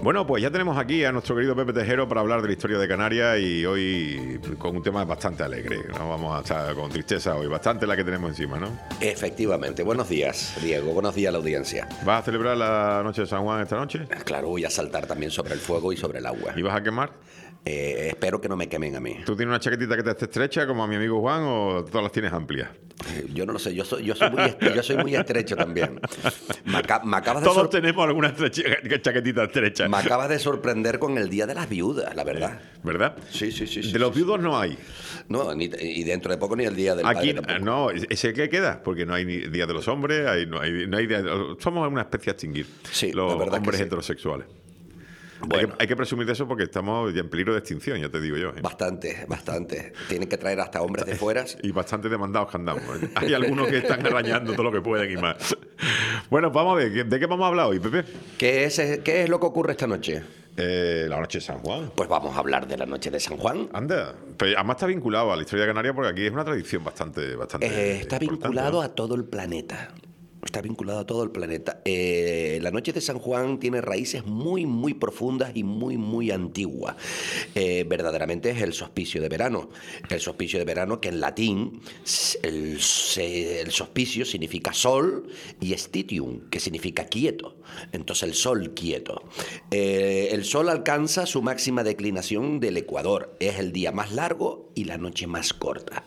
Bueno, pues ya tenemos aquí a nuestro querido Pepe Tejero para hablar de la historia de Canarias y hoy con un tema bastante alegre. No vamos a estar con tristeza hoy, bastante la que tenemos encima, ¿no? Efectivamente. Buenos días, Diego. Buenos días a la audiencia. ¿Vas a celebrar la noche de San Juan esta noche? Claro, voy a saltar también sobre el fuego y sobre el agua. ¿Y vas a quemar? Espero que no me quemen a mí. ¿Tú tienes una chaquetita que te esté estrecha como a mi amigo Juan o todas las tienes amplias? Yo no lo sé, yo soy muy estrecho también. Me acabas de Todos tenemos alguna chaquetita estrecha. Me acabas de sorprender con el Día de las Viudas, la verdad. ¿Verdad? Sí. De los viudos no hay. No, y dentro de poco ni el Día del Aquí Padre tampoco. no, ese que queda, porque no hay ni Día de los Hombres, no hay día somos una especie a extinguir, Sí, los la verdad hombres que sí. heterosexuales. Bueno. Hay que presumir de eso porque estamos ya en peligro de extinción, ya te digo yo. Bastante. Tienen que traer hasta hombres de fuera. Y bastante demandados que andamos. Hay algunos que están arañando todo lo que pueden y más. Bueno, vamos a ver, ¿de qué vamos a hablar hoy, Pepe? ¿Qué es lo que ocurre esta noche? La noche de San Juan. Pues vamos a hablar de la noche de San Juan. Anda, pero además está vinculado a la historia de Canarias porque aquí es una tradición bastante Está vinculado, ¿no? a todo el planeta. Está vinculado a todo el planeta. La noche de San Juan tiene raíces muy, muy profundas y muy, muy antiguas. Verdaderamente es el solsticio de verano. El solsticio de verano, que en latín el solsticio significa sol, y stitium, que significa quieto. Entonces el sol quieto. El sol alcanza su máxima declinación del ecuador. Es el día más largo y la noche más corta.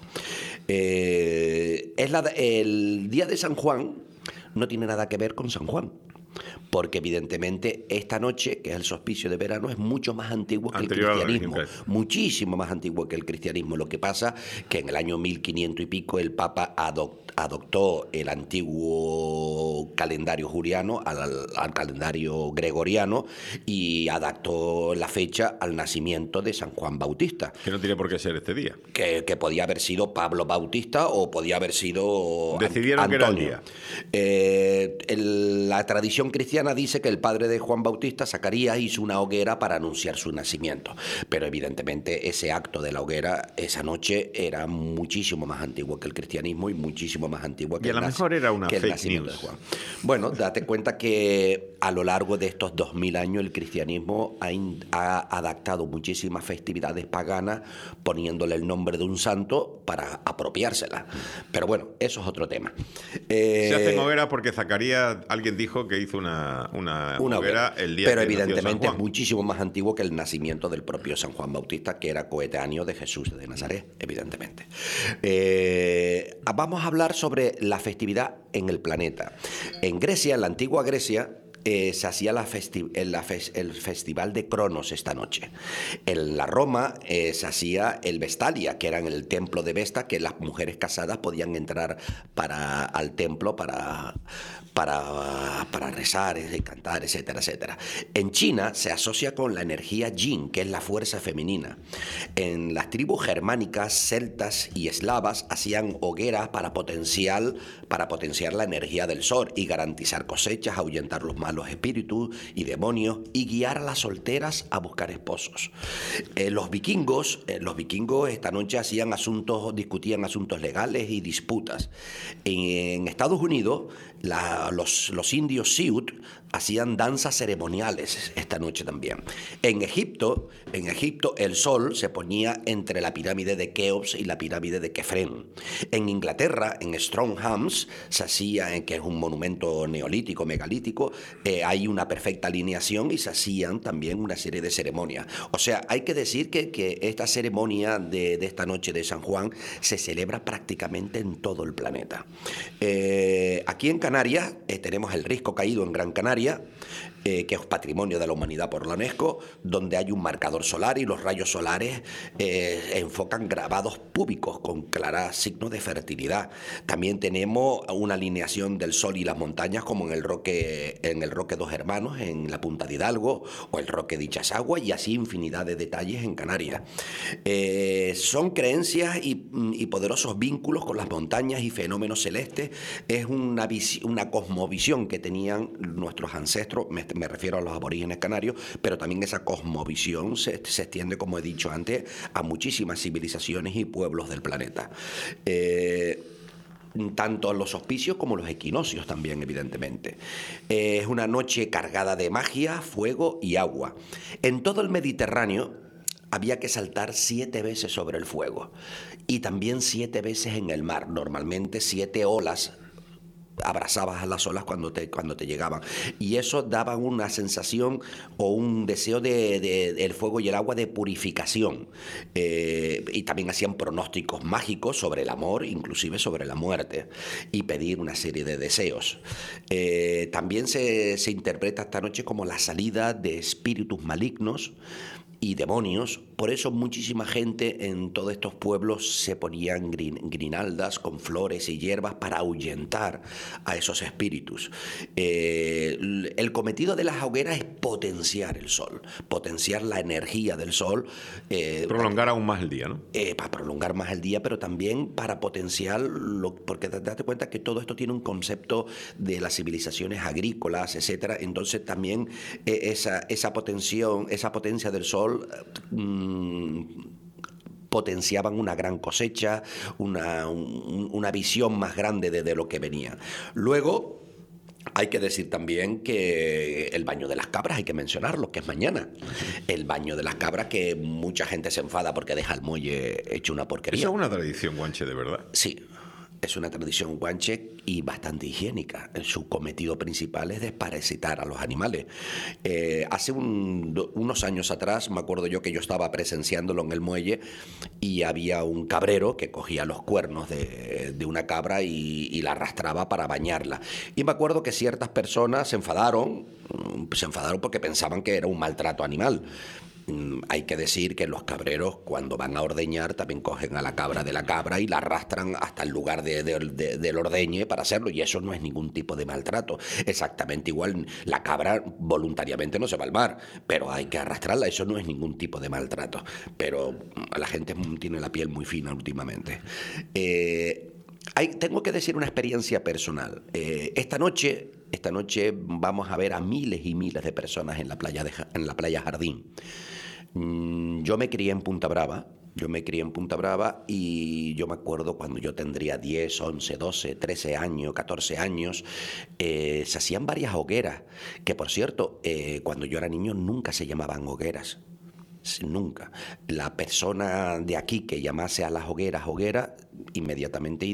El día de San Juan no tiene nada que ver con San Juan, porque evidentemente esta noche, que es el solsticio de verano, es mucho más antiguo que el cristianismo, muchísimo más antiguo que el cristianismo. Lo que pasa que en el año 1500 y pico el Papa adoptó el antiguo calendario juliano al calendario gregoriano y adaptó la fecha al nacimiento de San Juan Bautista. Que no tiene por qué ser este día. Que podía haber sido Pablo Bautista o podía haber sido Decidieron Antonio. que era el día. La tradición cristiana dice que el padre de Juan Bautista, Zacarías, hizo una hoguera para anunciar su nacimiento. Pero evidentemente ese acto de la hoguera esa noche era muchísimo más antiguo que el cristianismo y muchísimo más antiguo que y a lo mejor era una el fake nacimiento news. de Juan. Bueno, date cuenta que a lo largo de estos 2000 años el cristianismo ha adaptado muchísimas festividades paganas poniéndole el nombre de un santo para apropiársela. Pero bueno, eso es otro tema. Se hacen hogueras porque Zacarías, alguien dijo que hizo una hoguera el día pero que nació evidentemente San Juan. es muchísimo más antiguo que el nacimiento del propio San Juan Bautista, que era coetáneo de Jesús de Nazaret, evidentemente. Vamos a hablar sobre la festividad en el planeta. En Grecia, en la antigua Grecia, se hacía el festival de Cronos esta noche. En la Roma se hacía el Vestalia, que era en el templo de Vesta, que las mujeres casadas podían entrar al templo para rezar, cantar, etcétera, etcétera. En China se asocia con la energía yin, que es la fuerza femenina. En las tribus germánicas, celtas y eslavas hacían hogueras para potenciar la energía del sol y garantizar cosechas, ahuyentar los malos espíritus y demonios y guiar a las solteras a buscar esposos. Los vikingos esta noche discutían asuntos legales y disputas. En Estados Unidos, los indios Sioux hacían danzas ceremoniales esta noche también. En Egipto el sol se ponía entre la pirámide de Keops y la pirámide de Kefren. En Inglaterra, en Stonehenge, se hacía, que es un monumento neolítico, megalítico, hay una perfecta alineación y se hacían también una serie de ceremonias. O sea, hay que decir que esta ceremonia de esta noche de San Juan se celebra prácticamente en todo el planeta. Aquí en Canarias tenemos el Risco Caído en Gran Canaria, que es patrimonio de la humanidad por la UNESCO, donde hay un marcador solar y los rayos solares enfocan grabados púbicos con claros signos de fertilidad. También tenemos una alineación del sol y las montañas, como en el Roque Dos Hermanos, en la Punta de Hidalgo, o el Roque de Ichasagua, y así infinidad de detalles en Canarias. Son creencias y poderosos vínculos con las montañas y fenómenos celestes. Es una cosmovisión que tenían nuestros ancestros, me refiero a los aborígenes canarios, pero también esa cosmovisión se extiende, como he dicho antes, a muchísimas civilizaciones y pueblos del planeta. tanto los solsticios como los equinoccios también, evidentemente. Es una noche cargada de magia, fuego y agua. En todo el Mediterráneo había que saltar 7 veces sobre el fuego y también 7 veces en el mar, normalmente 7 olas. Abrazabas a las olas cuando te llegaban, y eso daba una sensación o un deseo el fuego y el agua de purificación, y también hacían pronósticos mágicos sobre el amor, inclusive sobre la muerte, y pedir una serie de deseos. También se interpreta esta noche como la salida de espíritus malignos y demonios. Por eso muchísima gente en todos estos pueblos se ponían grinaldas con flores y hierbas para ahuyentar a esos espíritus. El cometido de las hogueras es potenciar el sol, potenciar la energía del sol. Prolongar aún más el día, ¿no? Para prolongar más el día, pero también para potenciar, porque date cuenta que todo esto tiene un concepto de las civilizaciones agrícolas, etcétera. Entonces también esa potencia del sol potenciaban una gran cosecha, una visión más grande de lo que venía. Luego, hay que decir también que el baño de las cabras, hay que mencionarlo, que es mañana. El baño de las cabras, que mucha gente se enfada porque deja el muelle hecho una porquería. Eso es una tradición guanche, de verdad. Sí. Es una tradición guanche y bastante higiénica. Su cometido principal es desparasitar a los animales. Hace unos años atrás, me acuerdo yo que yo estaba presenciándolo en el muelle y había un cabrero que cogía los cuernos de una cabra y la arrastraba para bañarla. Y me acuerdo que ciertas personas se enfadaron porque pensaban que era un maltrato animal. Hay que decir que los cabreros, cuando van a ordeñar, también cogen a la cabra de la cabra y la arrastran hasta el lugar del ordeñe para hacerlo, y eso no es ningún tipo de maltrato. Exactamente igual, la cabra voluntariamente no se va al mar, pero hay que arrastrarla, eso no es ningún tipo de maltrato. Pero la gente tiene la piel muy fina últimamente. Tengo que decir una experiencia personal. Esta noche vamos a ver a miles y miles de personas en la playa Jardín. Yo me crié en Punta Brava. Y yo me acuerdo cuando yo tendría 10, 11, 12, 13 años, 14 años, se hacían varias hogueras, que por cierto, cuando yo era niño nunca se llamaban hogueras. Nunca. La persona de aquí que llamase a las hogueras inmediatamente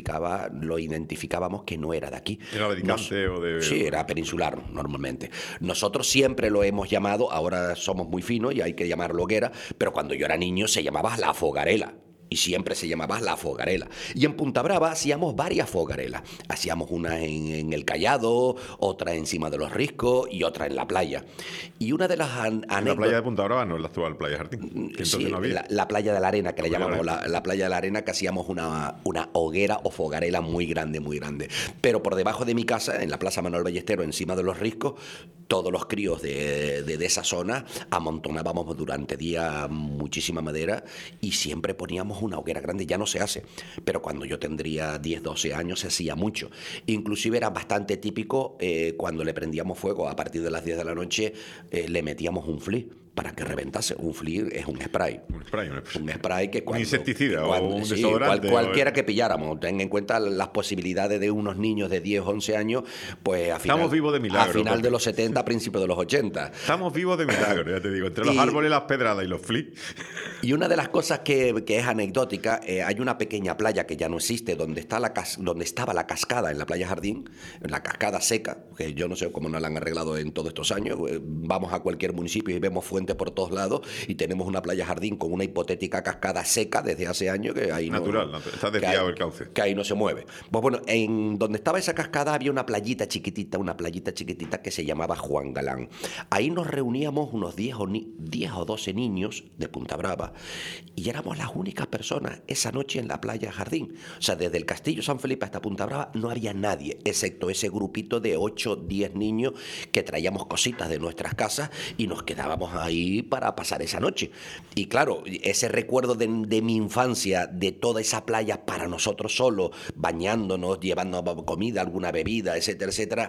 lo identificábamos que no era de aquí. ¿Era de Alicante o de...? Sí, era peninsular normalmente. Nosotros siempre lo hemos llamado, ahora somos muy finos y hay que llamarlo hoguera, pero cuando yo era niño se llamaba la fogarela. Y siempre se llamaba la fogarela. Y en Punta Brava hacíamos varias fogarelas. Hacíamos una en el Callado, otra encima de los Riscos y otra en la playa. Y una de las anécdotas... La playa de Punta Brava no es la actual playa Jardín. Sí, no la playa de la Arena, que le llamamos la playa de la Arena, que hacíamos una hoguera o fogarela muy grande, muy grande. Pero por debajo de mi casa, en la Plaza Manuel Ballestero, encima de los Riscos, todos los críos de esa zona amontonábamos durante días muchísima madera y siempre poníamos una hoguera grande. Ya no se hace, pero cuando yo tendría 10, 12 años se hacía mucho. Inclusive era bastante típico cuando le prendíamos fuego a partir de las 10 de la noche, le metíamos un fli para que reventase. Un fli es un spray. Un spray que cuando... Un insecticida o un desodorante. Cualquiera que pilláramos. Ten en cuenta las posibilidades de unos niños de 10, 11 años, pues estamos vivos de milagro. A final de los 70, a principios de los 80. Estamos vivos de milagro, ya te digo. Entre los árboles, las pedradas y los flis. Y una de las cosas que es anecdótica, hay una pequeña playa que ya no existe, donde estaba la cascada en la playa Jardín, la cascada seca, que yo no sé cómo no la han arreglado en todos estos años. Vamos a cualquier municipio y vemos fuentes por todos lados y tenemos una playa Jardín con una hipotética cascada seca desde hace años que ahí está desviado el cauce. Que ahí no se mueve. Pues bueno, en donde estaba esa cascada había una playita chiquitita que se llamaba Juan Galán. Ahí nos reuníamos unos 10 o 12 niños de Punta Brava y éramos las únicas personas esa noche en la playa Jardín. O sea, desde el Castillo San Felipe hasta Punta Brava no había nadie, excepto ese grupito de 8, 10 niños que traíamos cositas de nuestras casas y nos quedábamos ahí para pasar esa noche. Y claro, ese recuerdo de mi infancia, de toda esa playa para nosotros solos, bañándonos, llevando comida, alguna bebida, etcétera, etcétera,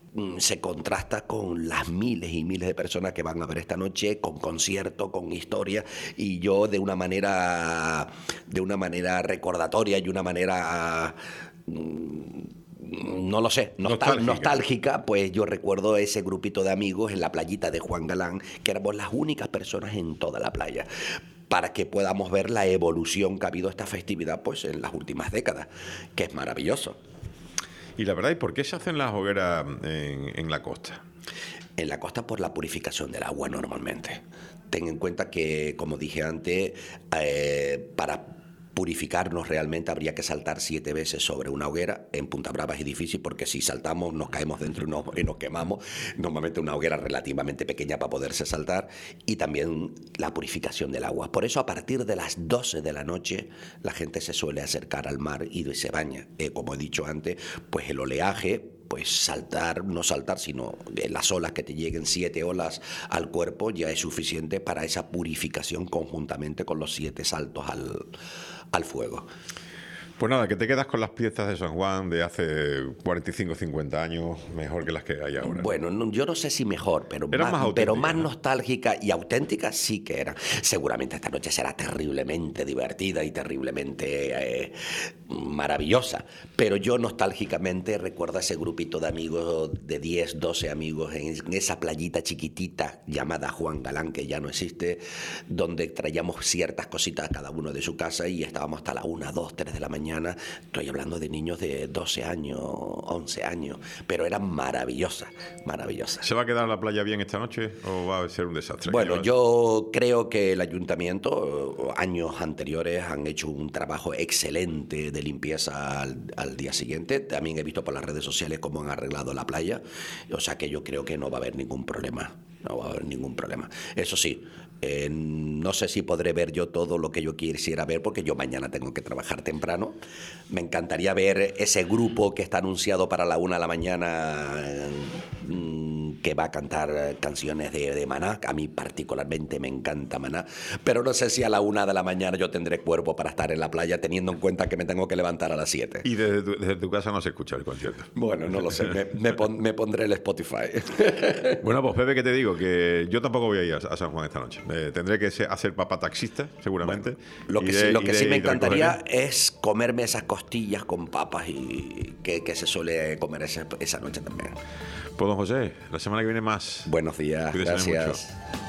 se contrasta con las miles y miles de personas que van a ver esta noche, con concierto, con historia, y yo de una manera recordatoria y una manera no lo sé, nostálgica, pues yo recuerdo ese grupito de amigos en la playita de Juan Galán, que éramos las únicas personas en toda la playa, para que podamos ver la evolución que ha habido esta festividad pues en las últimas décadas, que es maravilloso. Y la verdad, ¿y por qué se hacen las hogueras en la costa? En la costa por la purificación del agua normalmente. Ten en cuenta que, como dije antes, para purificarnos realmente habría que saltar 7 veces sobre una hoguera. En Punta Brava es difícil porque si saltamos nos caemos dentro y nos quemamos. Normalmente una hoguera relativamente pequeña para poderse saltar. Y también la purificación del agua. Por eso a partir de las 12 de la noche la gente se suele acercar al mar y se baña. Como he dicho antes, pues el oleaje, pues no saltar, sino las olas que te lleguen 7 olas al cuerpo ya es suficiente para esa purificación conjuntamente con los 7 saltos al fuego. Pues nada, que te quedas con las piezas de San Juan de hace 45, 50 años, mejor que las que hay ahora. Bueno, yo no sé si mejor, pero más nostálgica y auténtica sí que era. Seguramente esta noche será terriblemente divertida y terriblemente maravillosa, pero yo nostálgicamente recuerdo a ese grupito de amigos, de 10, 12 amigos, en esa playita chiquitita llamada Juan Galán, que ya no existe, donde traíamos ciertas cositas cada uno de su casa y estábamos hasta la 1, 2, 3 de la mañana. Estoy hablando de niños de 12 años, 11 años, pero eran maravillosas, maravillosas. ¿Se va a quedar la playa bien esta noche o va a ser un desastre? Bueno, yo creo que el ayuntamiento, años anteriores, han hecho un trabajo excelente de limpieza al día siguiente. También he visto por las redes sociales cómo han arreglado la playa, o sea que yo creo que no va a haber ningún problema. No va a haber ningún problema. Eso sí, no sé si podré ver yo todo lo que yo quisiera ver porque yo mañana tengo que trabajar temprano. Me encantaría ver ese grupo que está anunciado para la 1 de la mañana que va a cantar canciones de Maná. A mí particularmente me encanta Maná, pero no sé si a la 1 de la mañana yo tendré cuerpo para estar en la playa teniendo en cuenta que me tengo que levantar a las 7. Y desde tu casa no se escucha el concierto. Bueno, no lo sé, me pondré el Spotify. Bueno, pues Pepe, ¿qué te digo? Que yo tampoco voy a ir a San Juan esta noche. Tendré que hacer papá taxista, seguramente. Bueno, lo que sí me encantaría es comerme esas costillas con papas y que se suele comer esa noche también. Pues don José, la semana que viene más. Buenos días, Cuídese gracias. mucho.